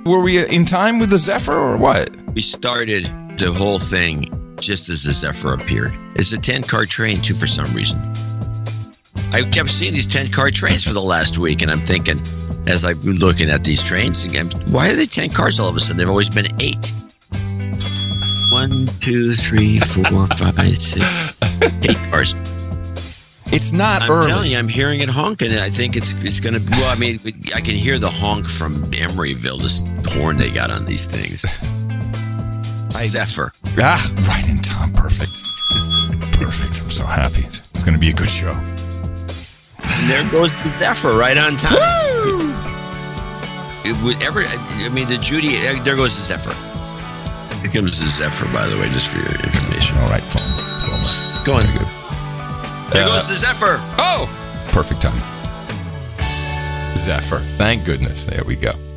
Were we in time with the Zephyr or what? We started the whole thing just as the Zephyr appeared. It's a 10-car train, too, for some reason. I kept seeing these 10-car trains for the last week, and I'm thinking, as I'm looking at these trains again, why are they 10 cars all of a sudden? They've always been 8. 1, 2, 3, 4, 5, 6, 8 cars. It's not I'm early. telling you, I'm hearing it honking, and I think it's going to. Well, I mean, I can hear the honk from Emeryville, this horn they got on these things. Zephyr. Right in time. Perfect. Perfect. I'm so happy. It's going to be a good show. And there goes the Zephyr right on time. Woo! The Judy. There goes the Zephyr. Here comes the Zephyr, by the way, just for your information. All right, phone. Go on. Very good. There goes the Zephyr. Oh, perfect time. Zephyr. Thank goodness. There we go.